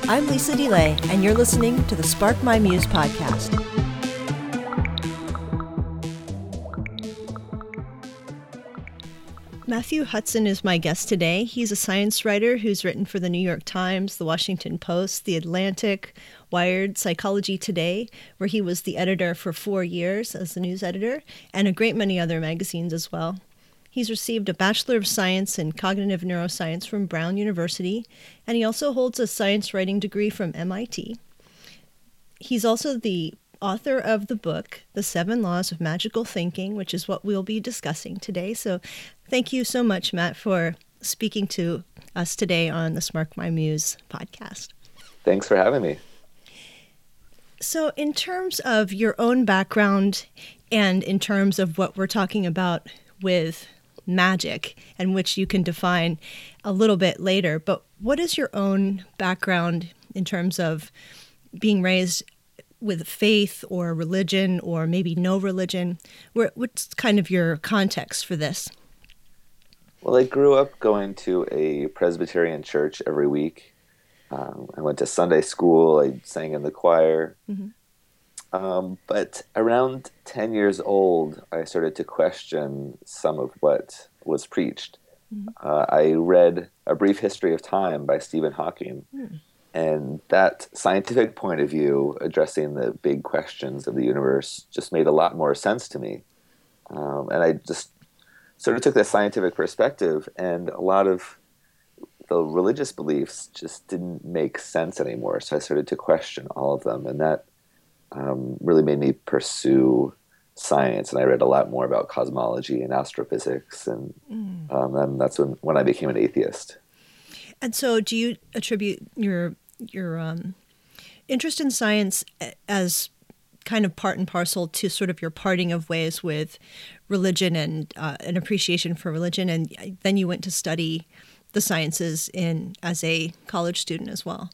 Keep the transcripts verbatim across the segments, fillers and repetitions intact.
I'm Lisa DeLay, and you're listening to the Spark My Muse podcast. Matthew Hudson is my guest today. He's a science writer who's written for the New York Times, the Washington Post, The Atlantic, Wired, Psychology Today, where he was the editor for four years as the news editor, and a great many other magazines as well. He's received a Bachelor of Science in Cognitive Neuroscience from Brown University, and he also holds a science writing degree from M I T. He's also the author of the book, The Seven Laws of Magical Thinking, which is what we'll be discussing today. So thank you so much, Matt, for speaking to us today on the Spark My Muse podcast. Thanks for having me. So in terms of your own background and in terms of what we're talking about with magic, and which you can define a little bit later, but what is your own background in terms of being raised with faith or religion or maybe no religion? Where, what's kind of your context for this? Well, I grew up going to a Presbyterian church every week. Um, I went to Sunday school. I sang in the choir. Mm-hmm. Um, but around ten years old, I started to question some of what was preached. Mm-hmm. Uh, I read A Brief History of Time by Stephen Hawking. Mm. And that scientific point of view, addressing the big questions of the universe, just made a lot more sense to me. Um, and I just sort of took that scientific perspective, and a lot of the religious beliefs just didn't make sense anymore. So I started to question all of them, and that um, really made me pursue science. And I read a lot more about cosmology and astrophysics, and, mm. um, and that's when, when I became an atheist. And so do you attribute your your um, interest in science as kind of part and parcel to sort of your parting of ways with religion and uh, an appreciation for religion, and then you went to study the sciences in as a college student as well?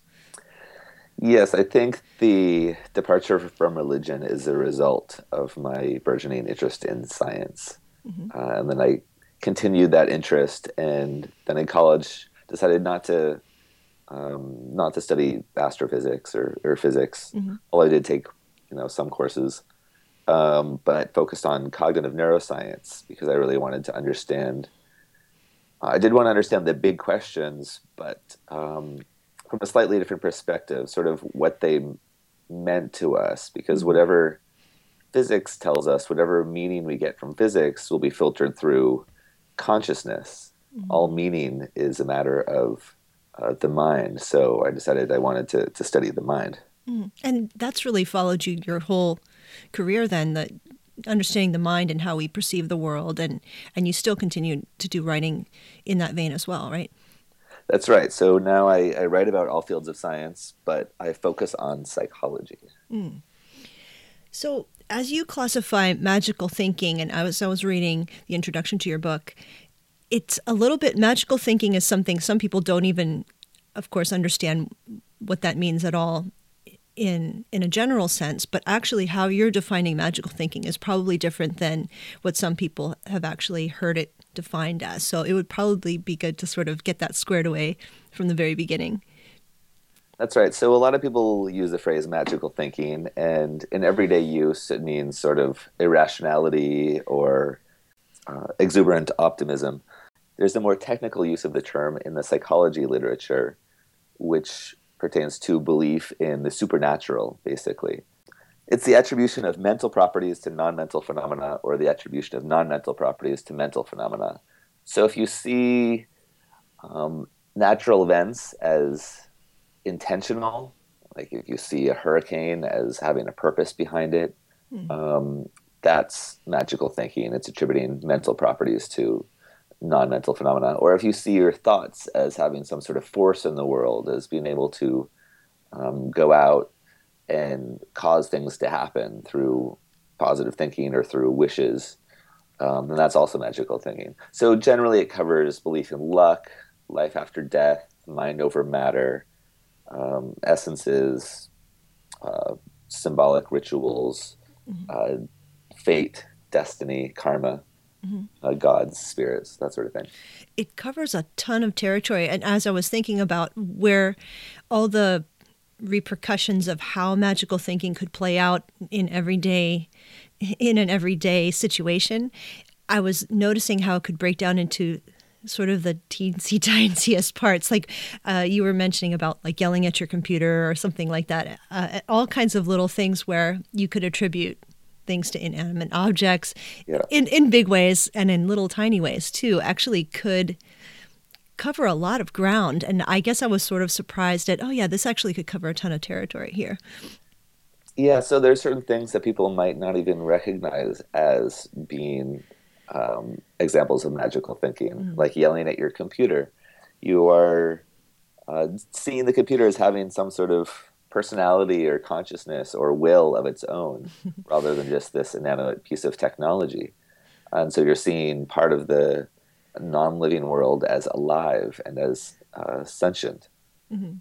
Yes, I think the departure from religion is a result of my burgeoning interest in science. Mm-hmm. Uh, and then I continued that interest, and then in college decided not to um, not to study astrophysics or, or physics. Mm-hmm. Although I did take you know some courses, um, but focused on cognitive neuroscience because I really wanted to understand. Uh, I did want to understand the big questions, but um, from a slightly different perspective, sort of what they meant to us. Because whatever physics tells us, whatever meaning we get from physics, will be filtered through consciousness. Mm-hmm. All meaning is a matter of uh, the mind. So I decided I wanted to to study the mind. Mm. And that's really followed you your whole career then, that understanding the mind and how we perceive the world, and, and you still continue to do writing in that vein as well, right? That's right. So now I, I write about all fields of science, but I focus on psychology. Mm. So as you classify magical thinking, and I was, I was reading the introduction to your book, it's a little bit, magical thinking is something some people don't even, of course, understand what that means at all in in a general sense, but actually how you're defining magical thinking is probably different than what some people have actually heard it defined as. So it would probably be good to sort of get that squared away from the very beginning. That's right. So a lot of people use the phrase magical thinking, and in everyday use it means sort of irrationality or uh, exuberant optimism. There's a more technical use of the term in the psychology literature, which pertains to belief in the supernatural, basically. It's the attribution of mental properties to non-mental phenomena, or the attribution of non-mental properties to mental phenomena. So if you see um, natural events as intentional, like if you see a hurricane as having a purpose behind it, mm. um, that's magical thinking. It's attributing mental properties to non-mental phenomena. Or if you see your thoughts as having some sort of force in the world, as being able to um, go out and cause things to happen through positive thinking or through wishes, um, then that's also magical thinking. So generally it covers belief in luck, life after death, mind over matter, um, essences, uh, symbolic rituals, mm-hmm. uh, fate, destiny, karma. Mm-hmm. Uh, gods, spirits, that sort of thing. It covers a ton of territory. And as I was thinking about where all the repercussions of how magical thinking could play out in everyday, in an everyday situation, I was noticing how it could break down into sort of the teensy tiniest parts. Like uh, you were mentioning about like yelling at your computer or something like that. Uh, all kinds of little things where you could attribute things to inanimate objects Yeah. in, in big ways and in little tiny ways too, actually could cover a lot of ground. And I guess I was sort of surprised at, oh yeah, this actually could cover a ton of territory here. Yeah, so there's certain things that people might not even recognize as being um, examples of magical thinking, mm. like yelling at your computer. You are uh, seeing the computer as having some sort of personality or consciousness or will of its own, rather than just this inanimate piece of technology. And so you're seeing part of the non-living world as alive and as uh, sentient. Mm-hmm.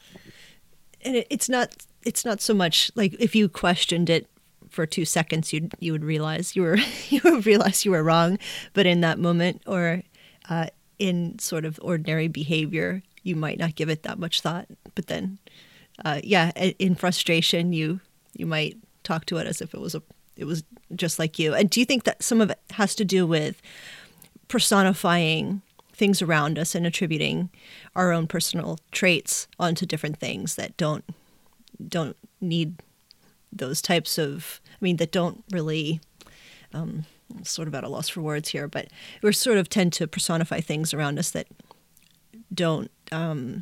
And it, it's not it's not so much like if you questioned it for two seconds, you you would realize you were you would realize you were wrong. But in that moment, or uh, in sort of ordinary behavior, you might not give it that much thought. But then, uh, yeah, in frustration, you you might talk to it as if it was a it was just like you. And do you think that some of it has to do with personifying things around us and attributing our own personal traits onto different things that don't don't need those types of, I mean, that don't really, um, I'm sort of at a loss for words here, but we sort of tend to personify things around us that don't um,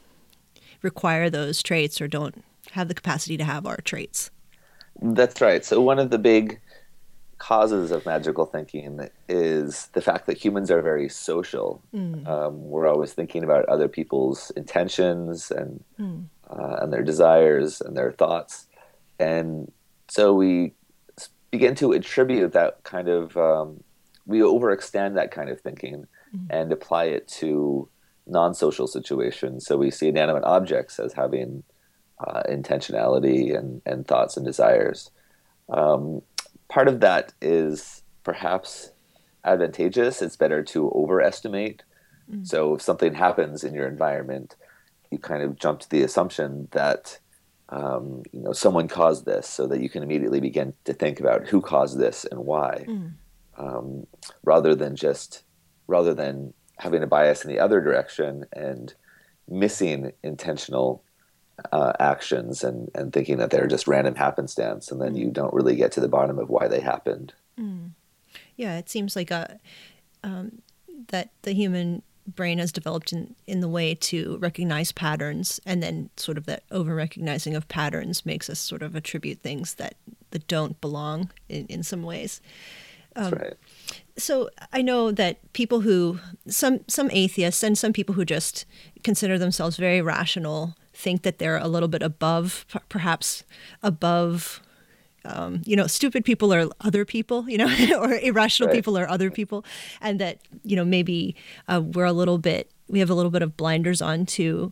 require those traits or don't have the capacity to have our traits. That's right. So one of the big causes of magical thinking is the fact that humans are very social. Mm. Um, we're always thinking about other people's intentions and mm. uh, and their desires and their thoughts, and so we begin to attribute that kind of um, we overextend that kind of thinking mm. and apply it to non-social situations. So we see inanimate objects as having uh, intentionality and, and thoughts and desires. Um, Part of that is perhaps advantageous. It's better to overestimate. Mm. So if something happens in your environment, you kind of jump to the assumption that um, you know someone caused this, so that you can immediately begin to think about who caused this and why, mm. um, rather than just rather than having a bias in the other direction and missing intentional Uh, actions and, and thinking that they're just random happenstance, and then mm. you don't really get to the bottom of why they happened. Mm. Yeah, it seems like a, um, that the human brain has developed in, in the way to recognize patterns, and then sort of that over-recognizing of patterns makes us sort of attribute things that, that don't belong in, in some ways. Um, That's right. So I know that people who, some some atheists and some people who just consider themselves very rational think that they're a little bit above, perhaps above, um, you know, stupid people are other people, you know, or irrational right. people are other people. And that, you know, maybe uh, we're a little bit, we have a little bit of blinders on to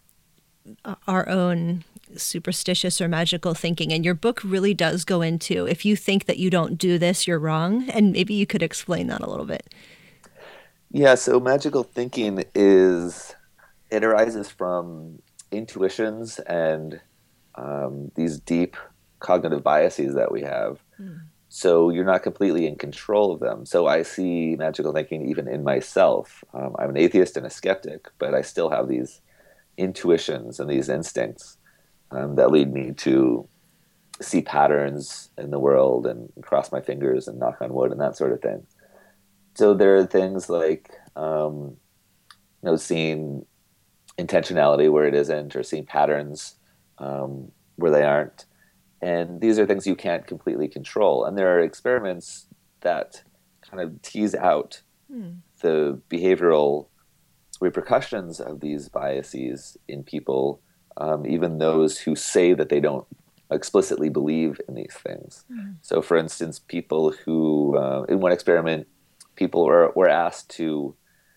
our own superstitious or magical thinking. And your book really does go into, if you think that you don't do this, you're wrong. And maybe you could explain that a little bit. Yeah, so magical thinking is, it arises from intuitions and um, these deep cognitive biases that we have. Mm. So you're not completely in control of them. So I see magical thinking even in myself. Um, I'm an atheist and a skeptic, but I still have these intuitions and these instincts um, that lead me to see patterns in the world and cross my fingers and knock on wood and that sort of thing. So there are things like, um, you know, seeing intentionality where it isn't, or seeing patterns um, where they aren't. And these are things you can't completely control. And there are experiments that kind of tease out hmm. the behavioral repercussions of these biases in people, um, even those who say that they don't explicitly believe in these things. Hmm. So for instance, people who, uh, in one experiment, people were, were asked to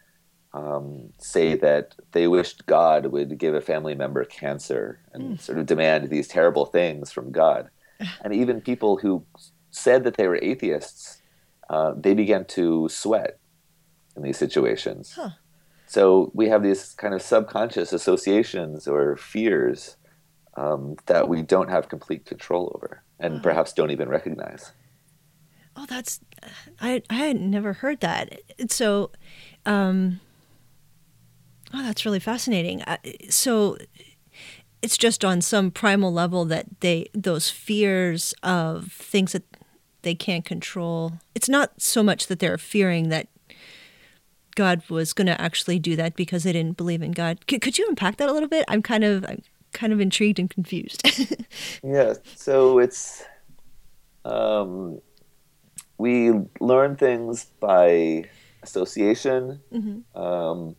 Um, say that they wished God would give a family member cancer and mm. sort of demand these terrible things from God. And even people who said that they were atheists, uh, they began to sweat in these situations. Huh. So we have these kind of subconscious associations or fears um, that we don't have complete control over and Wow. perhaps don't even recognize. Oh, that's I I had never heard that. So, um, oh, that's really fascinating. Uh, So it's just on some primal level that they those fears of things that they can't control. It's not so much that they're fearing that God was going to actually do that because they didn't believe in God. C- could you unpack that a little bit? I'm kind of I'm kind of intrigued and confused. Yeah, so it's um, we learn things by association, Hmm. um,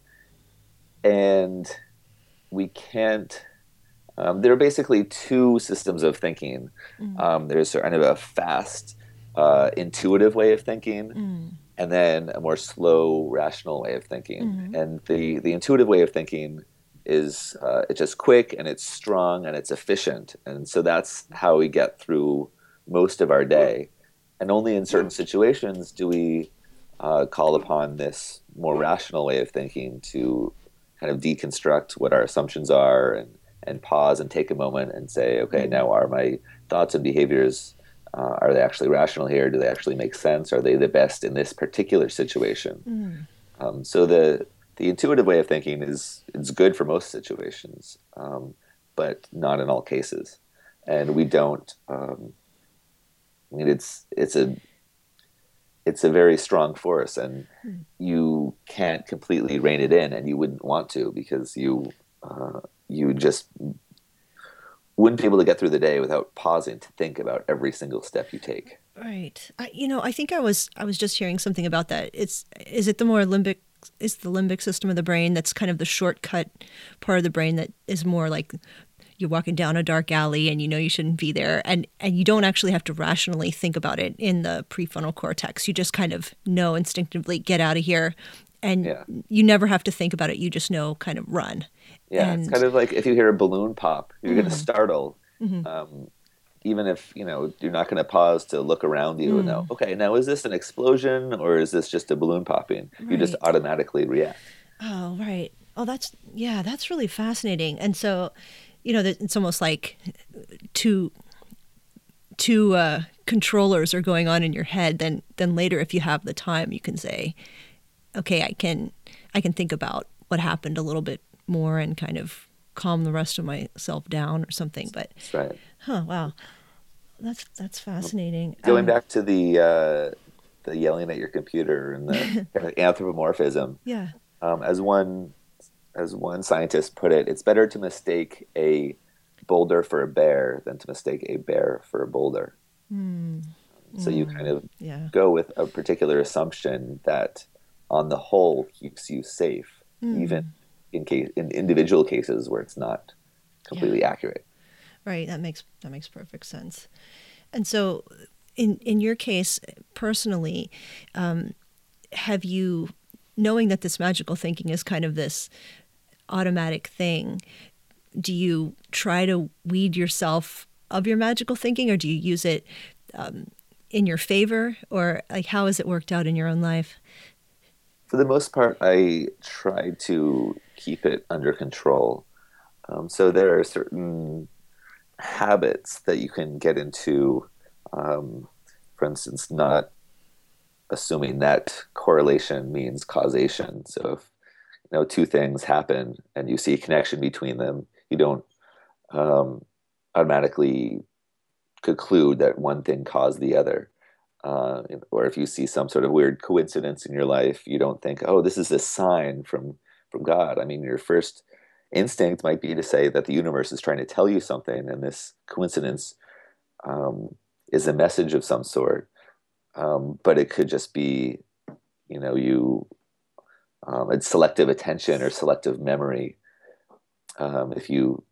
and we can't. Um, there are basically two systems of thinking. Mm, Um, there's kind of a fast, uh, intuitive way of thinking, mm, and then a more slow, rational way of thinking. mm. And the the intuitive way of thinking is uh, it's just quick and it's strong and it's efficient, and so that's how we get through most of our day. And only in certain situations do we uh, call upon this more rational way of thinking to kind of deconstruct what our assumptions are and and pause and take a moment and say, okay, Mm, now are my thoughts and behaviors uh, are they actually rational here? Do they actually make sense? Are they the best in this particular situation? mm. Um, so the the intuitive way of thinking is is good for most situations, um, but not in all cases. And we don't. Um, I mean, it's it's a it's a very strong force, and Mm. you can't completely rein it in, and you wouldn't want to because you uh, you just wouldn't be able to get through the day without pausing to think about every single step you take. Right. I, you know, I think I was I was just hearing something about that. It's is it the more limbic is the limbic system of the brain that's kind of the shortcut part of the brain that is more like you're walking down a dark alley and you know you shouldn't be there and and you don't actually have to rationally think about it in the prefrontal cortex. You just kind of know instinctively get out of here and Yeah, you never have to think about it. You just know kind of run. yeah. It's kind And of like if you hear a balloon pop, you're going to mm, startle, mm, um, even if you know you're not going to pause to look around you and know, mm, okay, now is this an explosion or is this just a balloon popping? You just right. automatically react. Oh, right. Oh, that's yeah, that's really fascinating. And so, you know, that it's almost like two two uh, controllers are going on in your head. Then then later, if you have the time, you can say, okay, I can I can think about what happened a little bit more and kind of calm the rest of myself down or something. But That's right. huh, wow, that's that's fascinating. Going Um, back to the uh, the yelling at your computer and the kind of anthropomorphism, yeah. um, as one as one scientist put it, it's better to mistake a boulder for a bear than to mistake a bear for a boulder. Mm, So you kind mm, of yeah. go with a particular assumption that, on the whole, keeps you safe, even Mm, in case in individual cases where it's not yeah. completely accurate. Right. That makes that makes perfect sense. And so, in in your case personally, um, have you, knowing that this magical thinking is kind of this automatic thing, do you try to weed yourself of your magical thinking, or do you use it um, in your favor, or like how has it worked out in your own life? For the most part, I try to keep it under control. Um, so there are certain habits that you can get into. Um, for instance, not assuming that correlation means causation. So if you know two things happen and you see a connection between them, you don't um, automatically conclude that one thing caused the other. Uh, or if you see some sort of weird coincidence in your life, you don't think, "Oh, this is a sign from from God." I mean, your first instinct might be to say that the universe is trying to tell you something, and this coincidence um, is a message of some sort. Um, but it could just be, you know, you um, it's selective attention or selective memory. Um, if you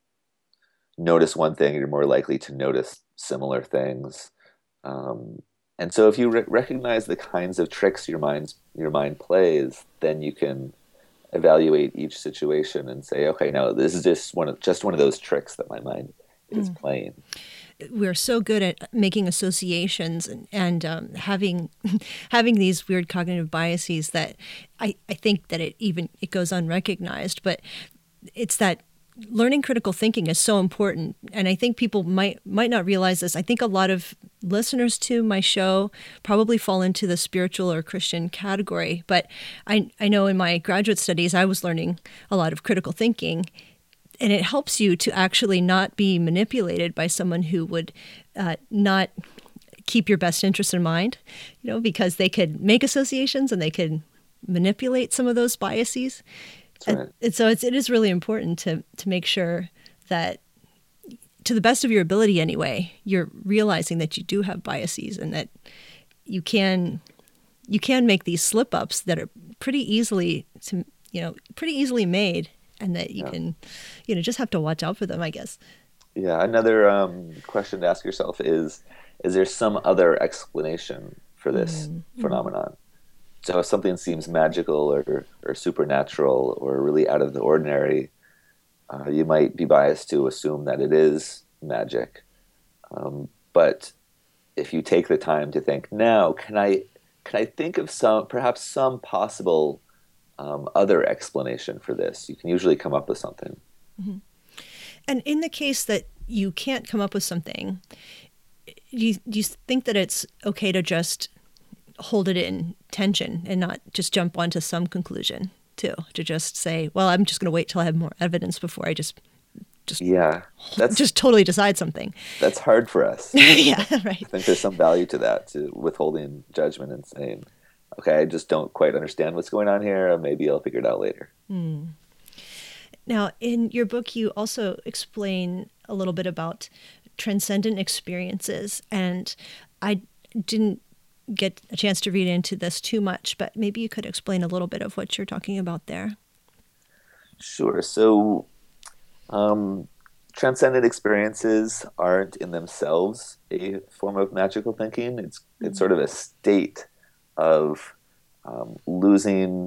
notice one thing, you're more likely to notice similar things. Um, and so, if you re- recognize the kinds of tricks your mind your mind plays, then you can evaluate each situation and say, okay, now this is just one of just one of those tricks that my mind is Mm. playing. We're so good at making associations and, and um, having having these weird cognitive biases that I, I think that it even it goes unrecognized, but it's that learning critical thinking is so important, and I think people might might not realize this. I think a lot of listeners to my show probably fall into the spiritual or Christian category, but I I know in my graduate studies I was learning a lot of critical thinking, and it helps you to actually not be manipulated by someone who would uh, not keep your best interest in mind, you know, because they could make associations and they could manipulate some of those biases. Right. And, and so it's, it is really important to, to make sure that, to the best of your ability anyway, you're realizing that you do have biases and that you can you can make these slip-ups that are pretty easily to, you know, pretty easily made, and that you yeah. can, you know, just have to watch out for them, I guess. Yeah. Another um, question to ask yourself is, is there some other explanation for this mm-hmm. phenomenon? So if something seems magical or, or supernatural or really out of the ordinary, uh, you might be biased to assume that it is magic. Um, but if you take the time to think, now, can I can I think of some, perhaps some possible um, other explanation for this? You can usually come up with something. Mm-hmm. And in the case that you can't come up with something, do you, do you think that it's okay to just hold it in tension and not just jump onto some conclusion too, to just say, well, I'm just going to wait till I have more evidence before I just just yeah that's just totally decide something? That's hard for us. Yeah, right. I think there's some value to that, to withholding judgment and saying, okay, I just don't quite understand what's going on here, maybe I'll figure it out later. mm. Now, in your book, you also explain a little bit about transcendent experiences, and I didn't get a chance to read into this too much, but maybe you could explain a little bit of what you're talking about there. Sure. So um, transcendent experiences aren't in themselves a form of magical thinking. It's mm-hmm. it's sort of a state of um, losing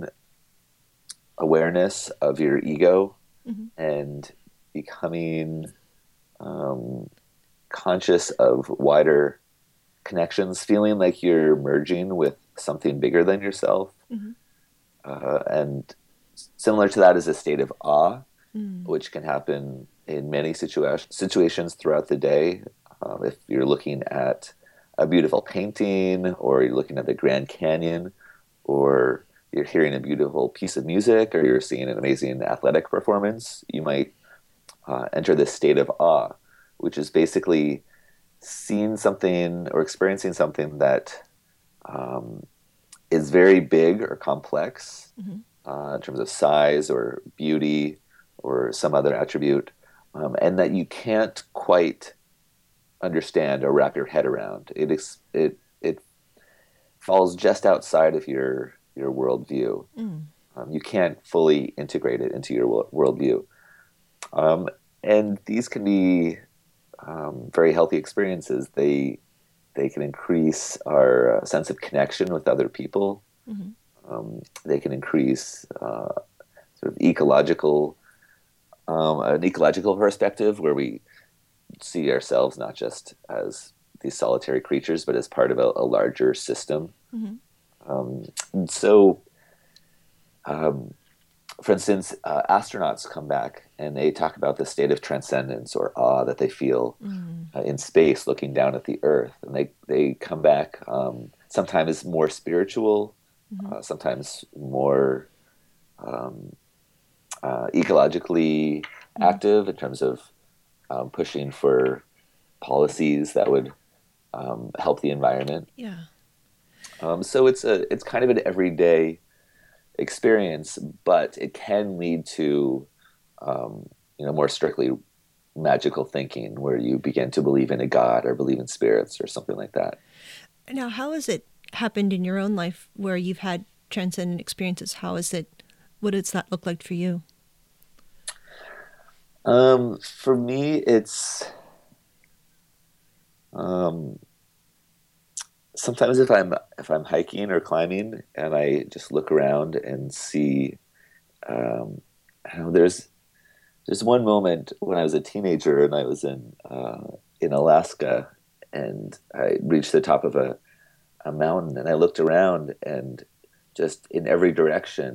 awareness of your ego mm-hmm. and becoming um, conscious of wider connections, feeling like you're merging with something bigger than yourself. Mm-hmm. Uh, and similar to that is a state of awe, mm. which can happen in many situa- situations throughout the day. Um, if you're looking at a beautiful painting, or you're looking at the Grand Canyon, or you're hearing a beautiful piece of music, or you're seeing an amazing athletic performance, you might uh, enter this state of awe, which is basically seeing something or experiencing something that um, is very big or complex mm-hmm. uh, in terms of size or beauty or some other attribute, um, and that you can't quite understand or wrap your head around. It ex- it it falls just outside of your your worldview. Mm. Um, you can't fully integrate it into your worldview, um, and these can be Um, very healthy experiences. They they can increase our uh, sense of connection with other people. Mm-hmm. Um, they can increase uh, sort of ecological um, an ecological perspective, where we see ourselves not just as these solitary creatures, but as part of a, a larger system. Mm-hmm. Um, and so, um, for instance, uh, astronauts come back and they talk about the state of transcendence or awe that they feel mm. uh, in space looking down at the Earth. And they, they come back um, sometimes more spiritual, mm-hmm. uh, sometimes more um, uh, ecologically mm-hmm. active in terms of um, pushing for policies that would um, help the environment. Yeah. Um, so it's a it's kind of an everyday experience, but it can lead to um, you know more strictly magical thinking, where you begin to believe in a god or believe in spirits or something like that. Now, how has it happened in your own life where you've had transcendent experiences? How is it? What does that look like for you? Um, for me, it's um, sometimes if I'm if I'm hiking or climbing and I just look around and see, um, I don't know, there's there's one moment when I was a teenager and I was in uh, in Alaska, and I reached the top of a, a mountain and I looked around, and just in every direction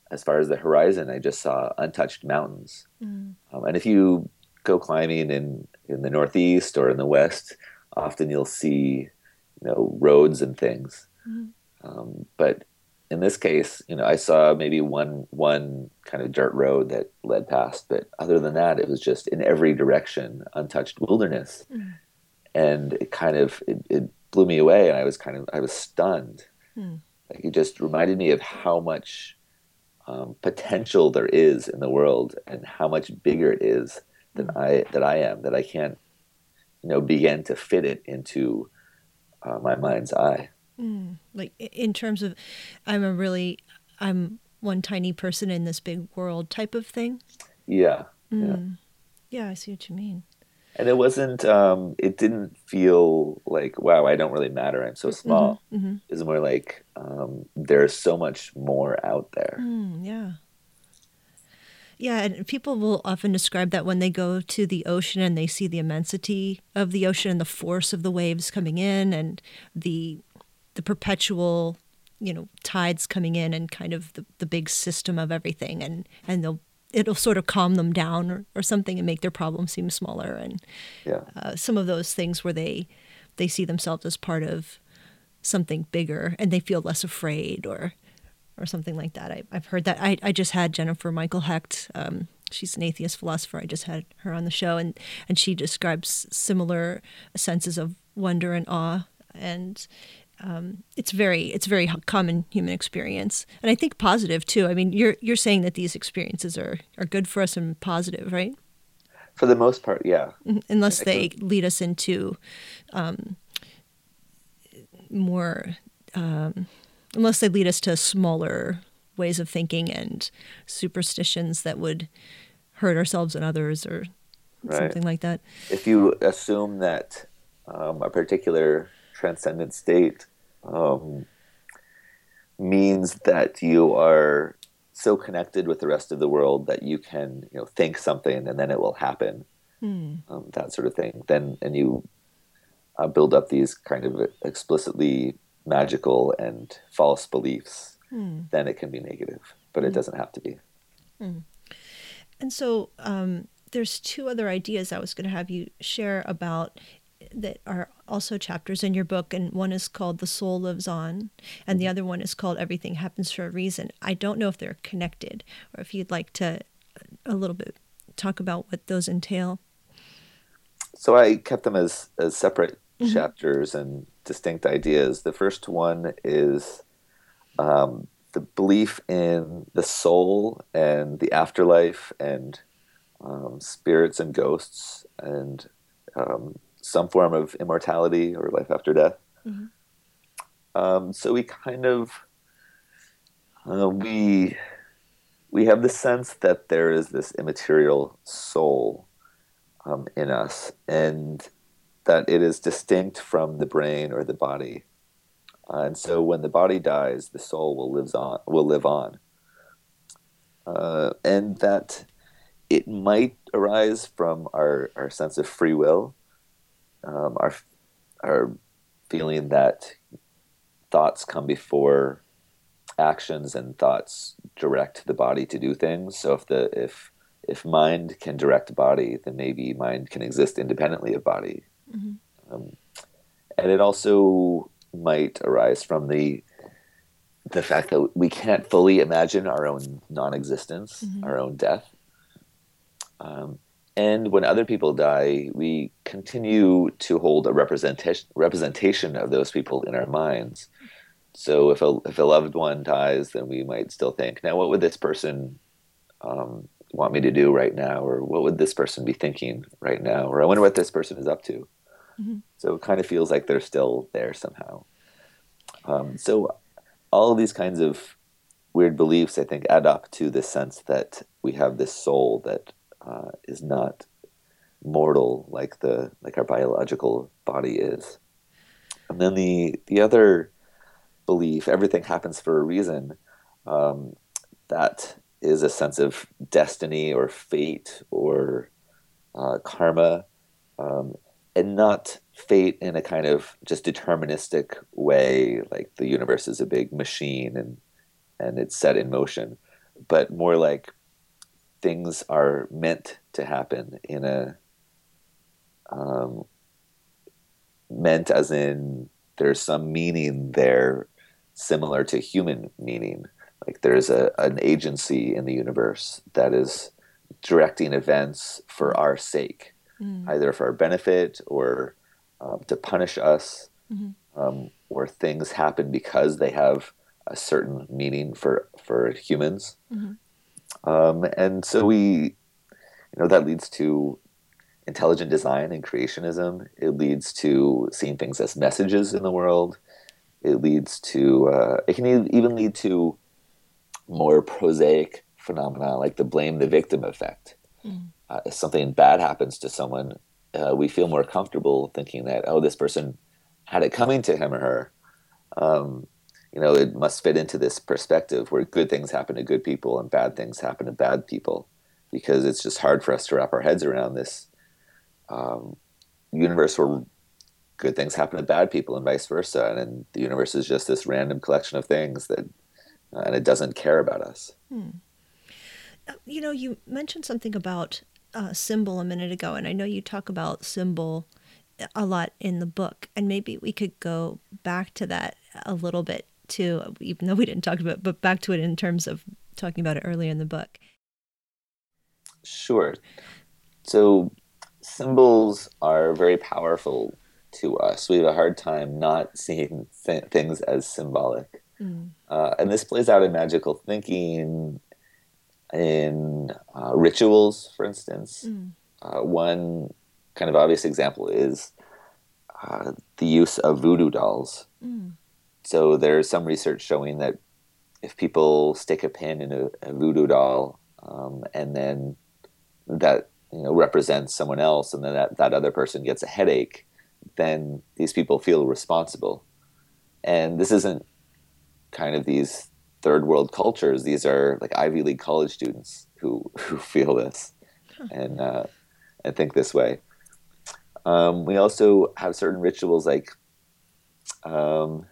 as far as the horizon, I just saw untouched mountains. Mm. Um, and if you go climbing in, in the Northeast or in the West, often you'll see, you know, roads and things. Mm. Um, but in this case, you know, I saw maybe one one kind of dirt road that led past, but other than that, it was just in every direction, untouched wilderness, Mm. and it kind of it, it blew me away, and I was kind of I was stunned. Mm. Like it just reminded me of how much um, potential there is in the world, and how much bigger it is than Mm. I that I am, that I can't, you know, begin to fit it into uh, my mind's eye. Mm. Like i- in terms of, I'm a really, I'm one tiny person in this big world type of thing. Yeah, yeah. Mm. Yeah, I see what you mean. And it wasn't, um, it didn't feel like, wow, I don't really matter. I'm so Mm-hmm. small. Mm-hmm. It was more like, um, there's so much more out there. Mm, yeah. Yeah, and people will often describe that when they go to the ocean and they see the immensity of the ocean and the force of the waves coming in and the the perpetual, you know, tides coming in and kind of the, the big system of everything, and and they'll it'll sort of calm them down, or, or something, and make their problem seem smaller, and Yeah. uh, some of those things where they they see themselves as part of something bigger and they feel less afraid, or or something like that. I, I've heard that. I, I just had Jennifer Michael Hecht. Um, she's an atheist philosopher. I just had her on the show, and, and she describes similar senses of wonder and awe. And um, it's very it's very common human experience, and I think positive too. I mean, you're you're saying that these experiences are, are good for us and positive, right? For the most part, yeah. Unless I they can, lead us into um, more. Um, unless they lead us to smaller ways of thinking and superstitions that would hurt ourselves and others, or right. something like that. If you assume that um, a particular transcendent state um, means that you are so connected with the rest of the world that you can, you know, think something and then it will happen, Hmm. um, that sort of thing, then, and you uh, build up these kind of explicitly magical and false beliefs, Hmm. then it can be negative, but it Hmm. doesn't have to be. Hmm. And so um, there's two other ideas I was going to have you share about that are also chapters in your book, and one is called The Soul Lives On, and the Mhm. other one is called Everything Happens for a Reason. I don't know if they're connected, or if you'd like to a little bit talk about what those entail. So I kept them as, as separate Mm-hmm. chapters and distinct ideas. The first one is um, the belief in the soul and the afterlife and um, spirits and ghosts and um, some form of immortality or life after death. Mm-hmm. Um, so we kind of uh, we we have the sense that there is this immaterial soul um, in us, and that it is distinct from the brain or the body. Uh, and so when the body dies, the soul will lives on will live on, uh, and that it might arise from our, our sense of free will, um, our our feeling that thoughts come before actions and thoughts direct the body to do things. So if the if if mind can direct body, then maybe mind can exist independently of body. Mm-hmm. Um, and it also might arise from the the fact that we can't fully imagine our own non-existence, Mm-hmm. our own death. Um, and when other people die, we continue to hold a representation representation of those people in our minds. So if a if a loved one dies, then we might still think, now what would this person um, want me to do right now, or what would this person be thinking right now, or I wonder what this person is up to. Mm-hmm. So it kind of feels like they're still there somehow. Um, so all of these kinds of weird beliefs, I think, add up to the sense that we have this soul that uh, is not mortal like the like our biological body is. And then the the other belief, everything happens for a reason, um, that is a sense of destiny or fate or uh, karma, um, and not fate in a kind of just deterministic way, like the universe is a big machine and and it's set in motion, but more like things are meant to happen in a um, meant as in there's some meaning there similar to human meaning. Like there's a an agency in the universe that is directing events for our sake, Mm. either for our benefit or um, to punish us, Mm-hmm. um, or things happen because they have a certain meaning for for humans. Mm-hmm. Um, and so we, you know, that leads to intelligent design and creationism. It leads to seeing things as messages in the world. It leads to, uh, it can e- even lead to more prosaic phenomena like the blame the victim effect. Mm. Uh, if something bad happens to someone, uh, we feel more comfortable thinking that, oh, this person had it coming to him or her. Um, you know, it must fit into this perspective where good things happen to good people and bad things happen to bad people, because it's just hard for us to wrap our heads around this um, universe where good things happen to bad people and vice versa, and, and the universe is just this random collection of things that, uh, and it doesn't care about us. Hmm. You know, you mentioned something about uh, symbol a minute ago, and I know you talk about symbol a lot in the book, and maybe we could go back to that a little bit too, even though we didn't talk about it, but back to it in terms of talking about it earlier in the book. Sure. So symbols are very powerful to us. We have a hard time not seeing th- things as symbolic. Mm. Uh, and this plays out in magical thinking, in uh, rituals, for instance. Mm. Uh, one kind of obvious example is uh, the use of voodoo dolls. Mm. So there's some research showing that if people stick a pin in a, a voodoo doll, um, and then that, you know, represents someone else, and then that, that other person gets a headache, then these people feel responsible. And this isn't kind of these third world cultures. These are like Ivy League college students who who feel this and uh, and think this way. Um, we also have certain rituals like um,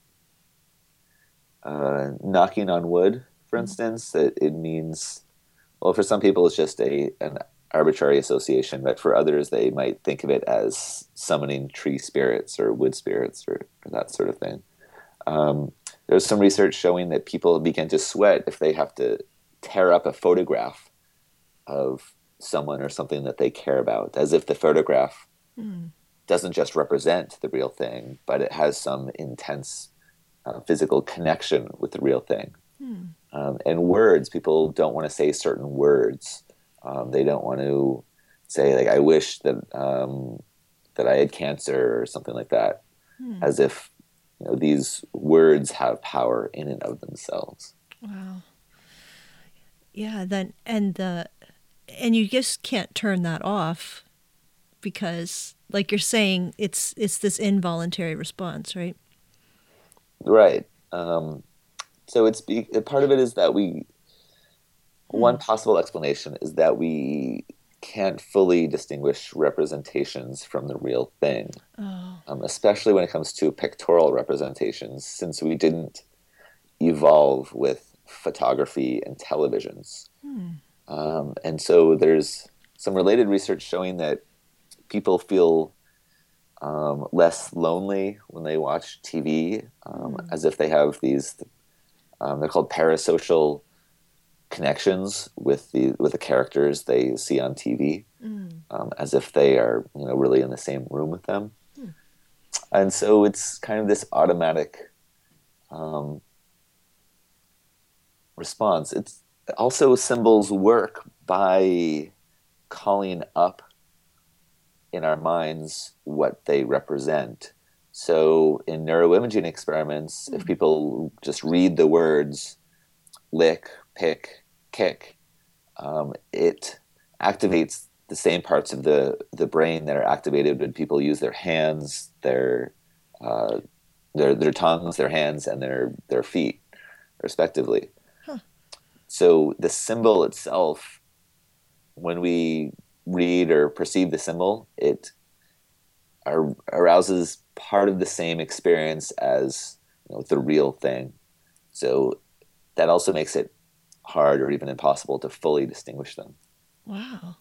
uh, knocking on wood, for Mm. instance. That it means, well, for some people it's just a an arbitrary association, but for others they might think of it as summoning tree spirits or wood spirits or, or that sort of thing. Um, there's some research showing that people begin to sweat if they have to tear up a photograph of someone or something that they care about, as if the photograph Mm. doesn't just represent the real thing, but it has some intense uh, physical connection with the real thing. Mm. Um, and words, people don't want to say certain words. Um, they don't want to say, like, I wish that um, that I had cancer or something like that, Mm. as if, you know, these words have power in and of themselves. Wow. Yeah, then and the and you just can't turn that off because, like you're saying, it's it's this involuntary response, right? Right. Um, so it's be, part of it is that we, one Hmm. possible explanation is that we can't fully distinguish representations from the real thing, Oh. um, especially when it comes to pictorial representations, since we didn't evolve with photography and televisions. Hmm. Um, and so there's some related research showing that people feel um, less lonely when they watch T V, um, Hmm. as if they have these, um, they're called parasocial connections with the with the characters they see on T V, Hmm. um, as if they are, you know, really in the same room with them. Hmm. And so it's kind of this automatic um, response. It's also symbols work by calling up in our minds what they represent. So in neuroimaging experiments, if Hmm. people just read the words lick, pick, kick, um, it activates the same parts of the, the brain that are activated when people use their hands, their uh, their their tongues, their hands, and their their feet, respectively. Huh. So the symbol itself, when we read or perceive the symbol, it ar- arouses part of the same experience as, you know, the real thing. So that also makes it hard or even impossible to fully distinguish them. Wow.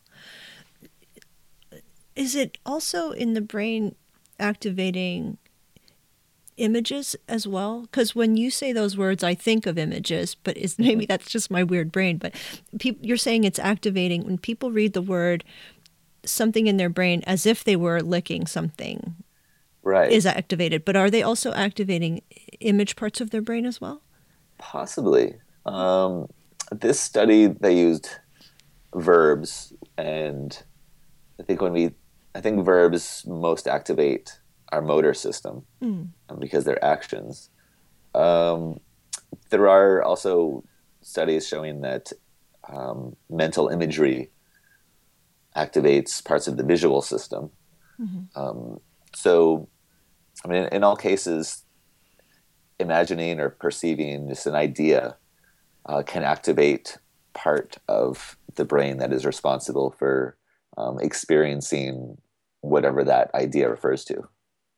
Is it also in the brain activating images as well? Because when you say those words, I think of images, but is maybe that's just my weird brain. But pe- you're saying it's activating when people read the word, something in their brain as if they were licking something Right. is activated. But are they also activating image parts of their brain as well? Possibly. Um, this study, they used verbs, and I think when we, I think verbs most activate our motor system Mm. because they're actions. Um, there are also studies showing that um, mental imagery activates parts of the visual system. Mm-hmm. Um, so, I mean, in, in all cases, imagining or perceiving just an idea uh, can activate part of the brain that is responsible for um, experiencing whatever that idea refers to.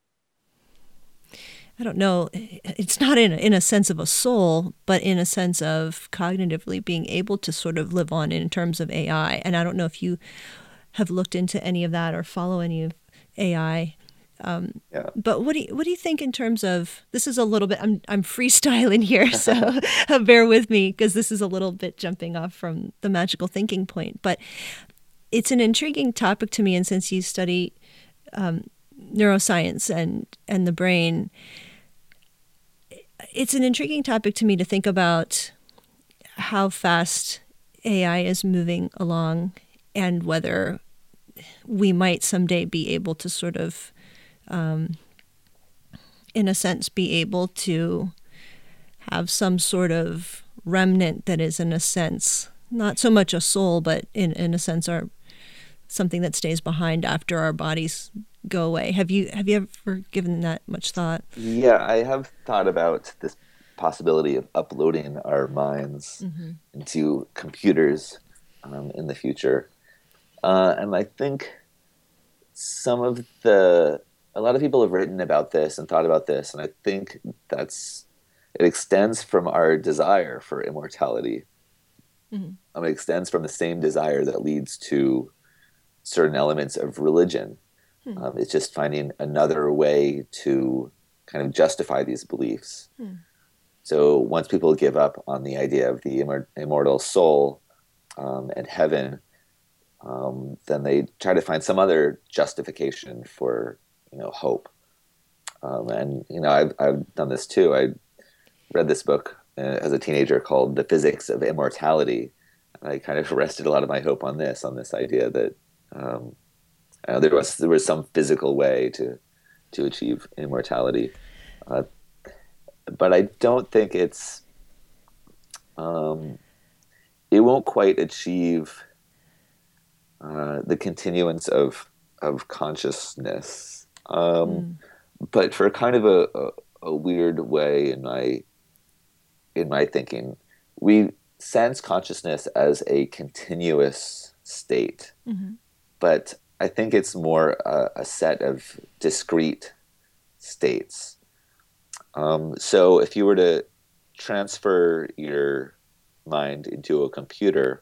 I don't know. It's not in a, in a sense of a soul, but in a sense of cognitively being able to sort of live on in terms of A I. And I don't know if you have looked into any of that or follow any of A I. Um, Yeah. But what do you, what do you think in terms of, this is a little bit, I'm I'm freestyling here, so bear with me because this is a little bit jumping off from the magical thinking point. But it's an intriguing topic to me, and since you study um, neuroscience and and the brain, it's an intriguing topic to me to think about how fast A I is moving along and whether we might someday be able to sort of, um, in a sense, be able to have some sort of remnant that is, in a sense, not so much a soul, but in, in a sense, our something that stays behind after our bodies go away. Have you have you ever given that much thought? Yeah, I have thought about this possibility of uploading our minds Mm-hmm. into computers um, in the future. Uh, and I think some of the, a lot of people have written about this and thought about this, and I think that's, it extends from our desire for immortality. Mm-hmm. Um, it extends from the same desire that leads to certain elements of religion. Hmm. Um, it's just finding another way to kind of justify these beliefs. Hmm. So once people give up on the idea of the immor- immortal soul um, and heaven, um, then they try to find some other justification for, you know, hope. Um, and you know, I've I've done this too. I read this book uh, as a teenager called The Physics of Immortality. I kind of rested a lot of my hope on this, on this idea that um, uh, there was there was some physical way to to achieve immortality, uh, but I don't think it's um, it won't quite achieve uh, the continuance of of consciousness. Um, Mm. But for kind of a, a, a weird way in my in my thinking, we sense consciousness as a continuous state, Mm-hmm. but I think it's more a, a set of discrete states. Um, so if you were to transfer your mind into a computer,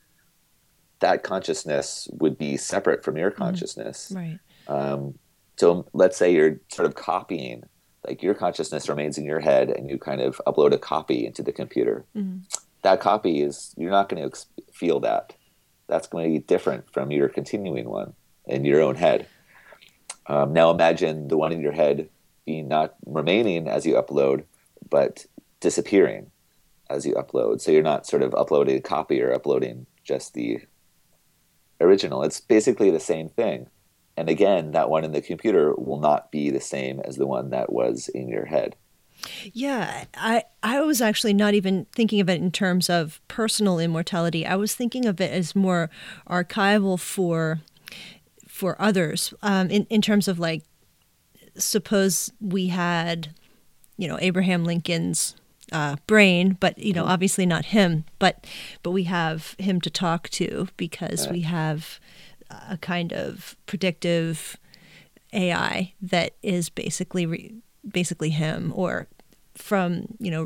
that consciousness would be separate from your consciousness. Mm-hmm. Right. Um, so let's say you're sort of copying, like your consciousness remains in your head and you kind of upload a copy into the computer. Mm-hmm. That copy is, you're not going to ex- feel that. That's going to be different from your continuing one in your own head. Um, now imagine the one in your head being not remaining as you upload, but disappearing as you upload. So you're not sort of uploading a copy or uploading just the original. It's basically the same thing. And again, that one in the computer will not be the same as the one that was in your head. Yeah, I, I was actually not even thinking of it in terms of personal immortality. I was thinking of it as more archival for for others, um, in, in terms of like, suppose we had, you know, Abraham Lincoln's uh, brain, but, you know, obviously not him, but but we have him to talk to because Right. we have a kind of predictive A I that is basically re- basically him, or from, you know,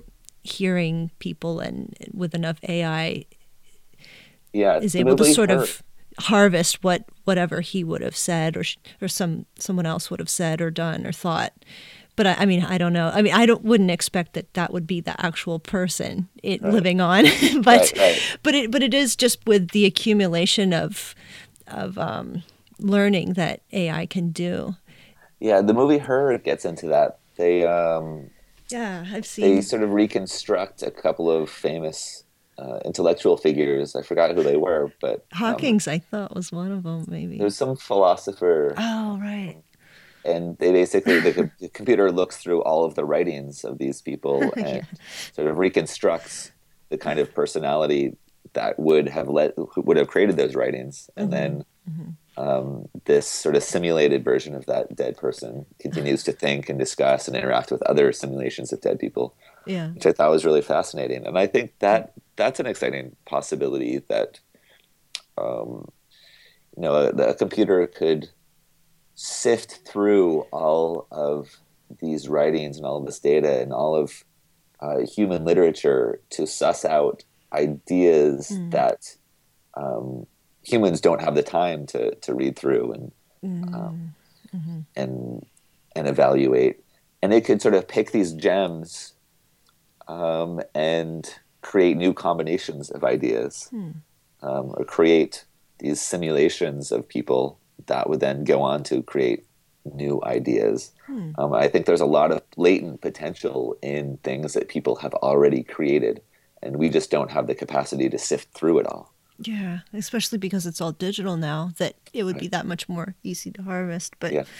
hearing people, and with enough A I Yeah, is the able to movie sort Her. of harvest what whatever he would have said, or sh- or some someone else would have said or done or thought. But I, I mean, I don't know. I mean, I don't wouldn't expect that that would be the actual person it Right, living on. but right, right. but it but it is just with the accumulation of of um, learning that A I can do. Yeah, the movie Her gets into that. They um, Yeah, I've they seen sort of reconstruct a couple of famous uh, intellectual figures. I forgot who they were, but um, Hawking's. I thought was one of them, maybe. there's some philosopher, Oh, right. um, and they basically the, co- the computer looks through all of the writings of these people and Yeah. sort of reconstructs the kind of personality that would have led who would have created those writings, and hmm then um, this sort of simulated version of that dead person continues to think and discuss and interact with other simulations of dead people, Yeah. which I thought was really fascinating. And I think that that's an exciting possibility that um, you know a, a computer could sift through all of these writings and all of this data and all of uh, human literature to suss out ideas Mm. that um, humans don't have the time to to read through and um, Mm. hmm and and evaluate. And it could sort of pick these gems um, and create new combinations of ideas, um, or create these simulations of people that would then go on to create new ideas. Um, I think there's a lot of latent potential in things that people have already created, and we just don't have the capacity to sift through it all. Yeah, especially because it's all digital now, that it would be Right. that much more easy to harvest. But Yeah.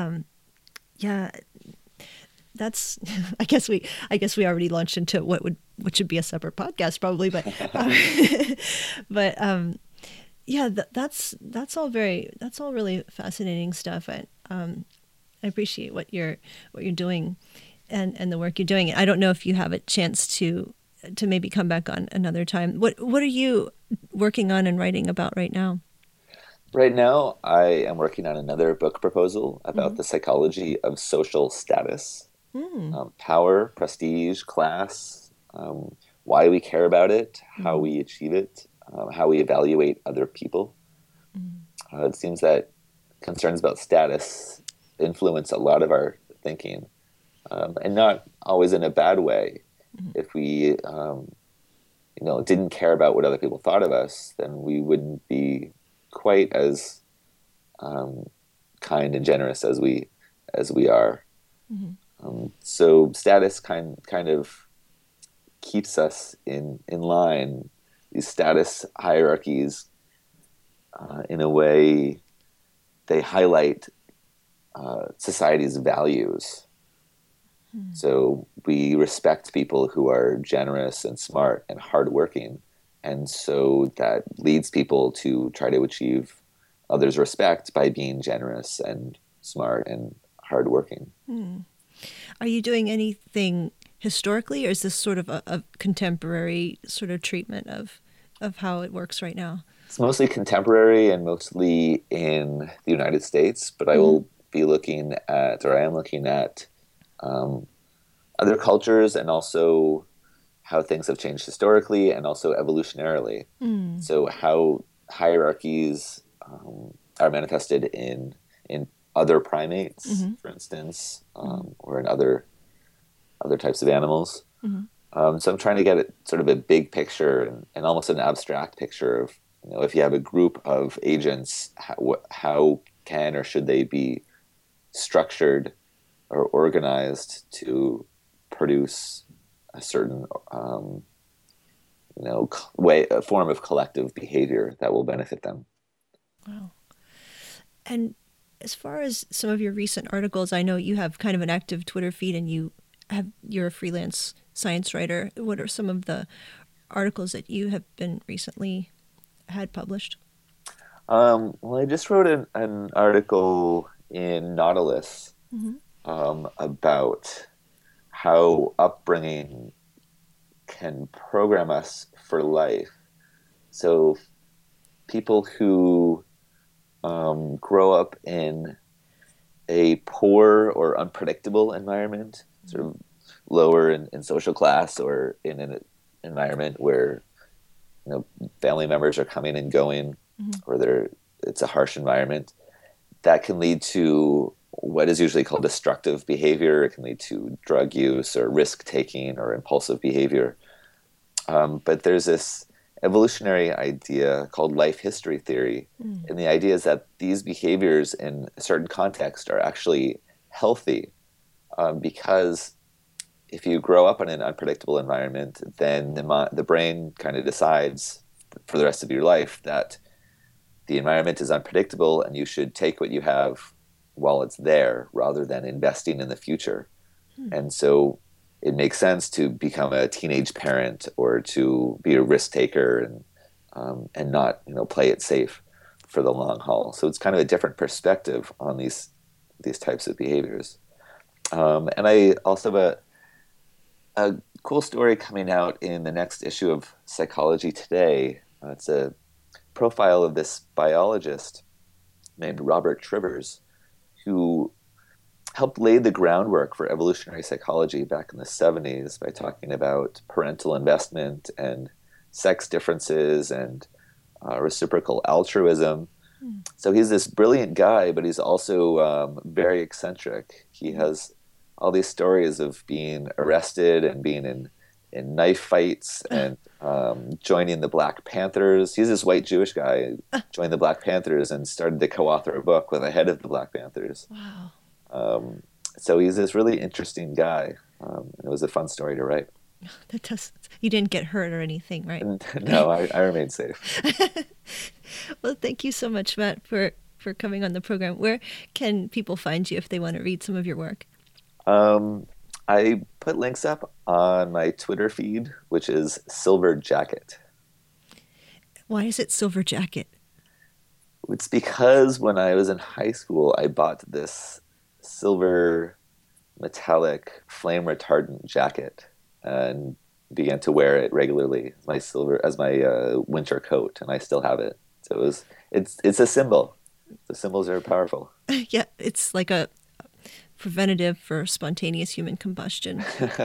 yeah, that's. I guess we. I guess we already launched into what would what should be a separate podcast probably. But um, but um, yeah, th- that's that's all very that's all really fascinating stuff. And um, I appreciate what you're what you're doing, and and the work you're doing. I don't know if you have a chance to to maybe come back on another time. What what are you working on and writing about right now? Right now, I am working on another book proposal about hmm the psychology of social status, Mm. um, power, prestige, class, um, why we care about it, how Mm. we achieve it, um, how we evaluate other people. Uh, it seems that concerns about status influence a lot of our thinking, um, and not always in a bad way. If we, um, you know, didn't care about what other people thought of us, then we wouldn't be quite as um, kind and generous as we as we are. Um, so status kind kind of keeps us in in line. These status hierarchies, uh, in a way, they highlight uh, society's values. So we respect people who are generous and smart and hardworking, and so that leads people to try to achieve others' respect by being generous and smart and hardworking. Are you doing anything historically, or is this sort of a, a contemporary sort of treatment of of how it works right now? It's mostly contemporary and mostly in the United States, but I hmm will be looking at, or I am looking at, um, other cultures and also how things have changed historically and also evolutionarily. Mm. So how hierarchies um, are manifested in in other primates, hmm for instance, hmm um, or in other other types of animals. hmm Um, so I'm trying to get it sort of a big picture and, and almost an abstract picture of, you know, if you have a group of agents, how, how can or should they be structured or organized to produce a certain um, you know way a form of collective behavior that will benefit them. Wow. And as far as some of your recent articles, I know you have kind of an active Twitter feed, and you have you're a freelance science writer. What are some of the articles that you have been recently had published? Um, well, I just wrote an, an article in Nautilus hmm um, about how upbringing can program us for life. So people who um, grow up in a poor or unpredictable environment, sort of lower in, in social class or in an environment where, you know, family members are coming and going, mm-hmm. or they're, it's a harsh environment, that can lead to what is usually called destructive behavior. It can lead to drug use or risk-taking or impulsive behavior. Um, but there's this evolutionary idea called life history theory. Mm. And the idea is that these behaviors in a certain context are actually healthy, um, because if you grow up in an unpredictable environment, then the, the brain kind of decides for the rest of your life that the environment is unpredictable and you should take what you have while it's there rather than investing in the future. Hmm. And so it makes sense to become a teenage parent or to be a risk taker and um, and not, you know, play it safe for the long haul. So it's kind of a different perspective on these these types of behaviors. Um, and I also have a a cool story coming out in the next issue of Psychology Today. Uh, it's a profile of this biologist named Robert Trivers, who helped lay the groundwork for evolutionary psychology back in the seventies by talking about parental investment and sex differences and uh, reciprocal altruism. Mm. So he's this brilliant guy, but he's also um, very eccentric. He has all these stories of being arrested and being in, in knife fights and um, joining the Black Panthers. He's this white Jewish guy who joined the Black Panthers and started to co-author a book with the head of the Black Panthers. Wow. Um, so he's this really interesting guy. Um, it was a fun story to write. That does. You didn't get hurt or anything, right? No, I, I remained safe. Well, thank you so much, Matt, for, for coming on the program. Where can people find you if they want to read some of your work? Um, I put links up on my Twitter feed, which is Silver Jacket. Why is it Silver Jacket? It's because when I was in high school, I bought this silver metallic flame retardant jacket and began to wear it regularly as my silver as my uh, winter coat, and I still have it. So it was it's it's a symbol. The symbols are powerful. Yeah, it's like a preventative for spontaneous human combustion.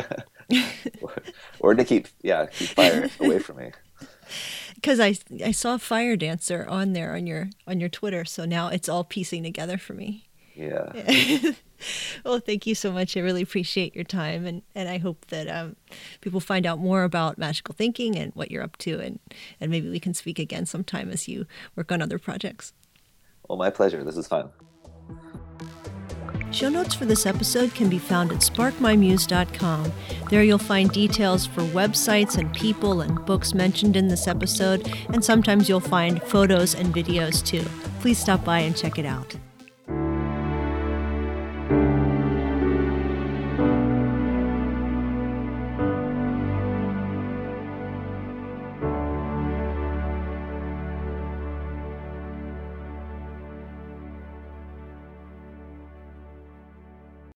or, or to keep yeah keep fire away from me. Because I I saw Fire Dancer on there on your on your Twitter, so now it's all piecing together for me. Yeah. Well, thank you so much. I really appreciate your time, and, and I hope that um, people find out more about magical thinking and what you're up to, and, and maybe we can speak again sometime as you work on other projects. Well, my pleasure. This is fun. Show notes for this episode can be found at spark my muse dot com. There you'll find details for websites and people and books mentioned in this episode, and sometimes you'll find photos and videos too. Please stop by and check it out.